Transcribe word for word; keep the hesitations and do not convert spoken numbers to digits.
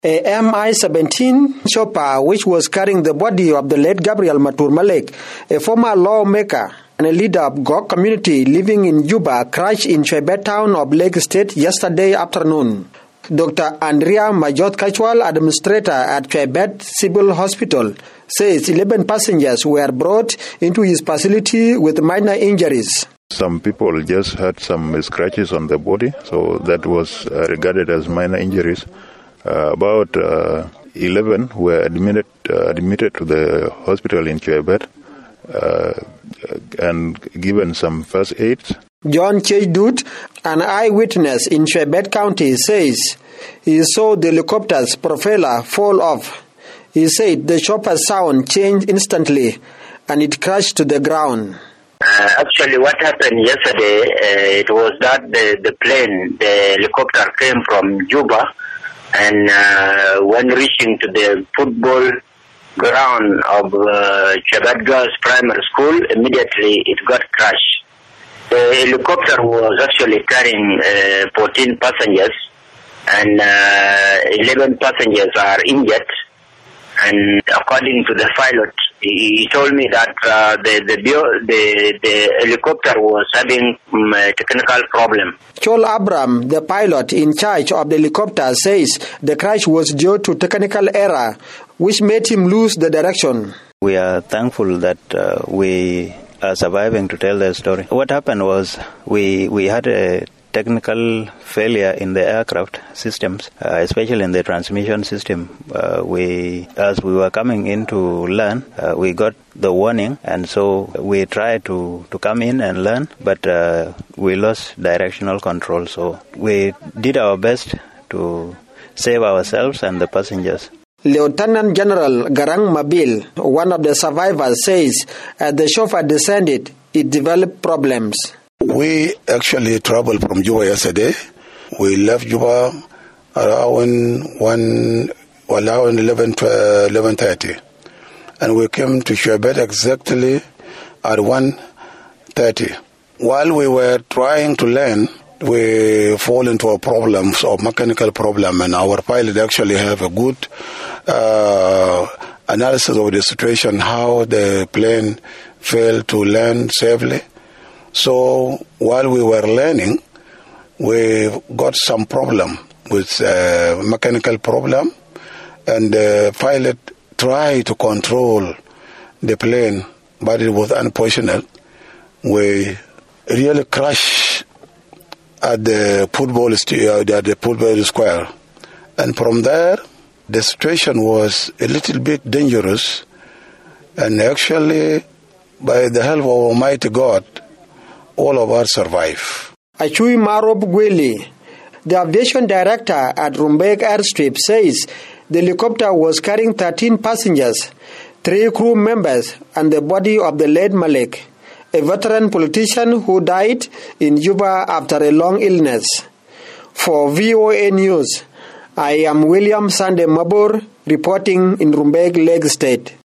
A M I seventeen chopper, which was carrying the body of the late Gabriel Matur Malek, a former lawmaker and a leader of Gok community living in Juba, crashed in Chwebet town of Lake State yesterday afternoon. Doctor Andrea Majot Kachwal, administrator at Chwebet Civil Hospital, says eleven passengers were brought into his facility with minor injuries. Some people just had some scratches on the body, so that was uh, regarded as minor injuries. Uh, about uh, eleven were admitted uh, admitted to the hospital in Chwebet uh, and given some first aid. John Chejdut, an eyewitness in Chwebet County, says he saw the helicopter's propeller fall off. He said the chopper's sound changed instantly and it crashed to the ground. Uh, actually, what happened yesterday, uh, it was that the, the plane, the helicopter came from Juba, and uh, when reaching to the football ground of uh, Chwebet Girls Primary School, immediately it got crashed. The helicopter was actually carrying uh, fourteen passengers, and uh, eleven passengers are injured. And according to the pilot, he, he told me that uh, the, the, the, the helicopter was having um, a technical problem. Chol Abram, the pilot in charge of the helicopter, says the crash was due to technical error, which made him lose the direction. We are thankful that uh, we are surviving to tell the story. What happened was we, we had a technical failure in the aircraft systems, uh, especially in the transmission system. Uh, we, as we were coming in to learn, uh, we got the warning, and so we tried to, to come in and learn, but uh, we lost directional control. So we did our best to save ourselves and the passengers. Lieutenant General Garang Mabil, one of the survivors, says as the chauffeur descended, it developed problems. We actually traveled from Juba yesterday. We left Juba around one, around eleven thirty, and we came to Chwebet exactly at one thirty. While we were trying to land, we fall into a problem, a mechanical problem, and our pilot actually have a good uh, analysis of the situation, how the plane failed to land safely. So while we were learning, we got some problem with uh, mechanical problem, and the pilot tried to control the plane, but it was unfortunate. We really crashed at the football st- at the football square, and from there the situation was a little bit dangerous. And actually, by the help of Almighty God, all of us survive. Achui Marob Gweli, the aviation director at Rumbek Airstrip, says the helicopter was carrying thirteen passengers, three crew members, and the body of the late Malek, a veteran politician who died in Juba after a long illness. For V O A News, I am William Sande Mabur, reporting in Rumbek, Lake State.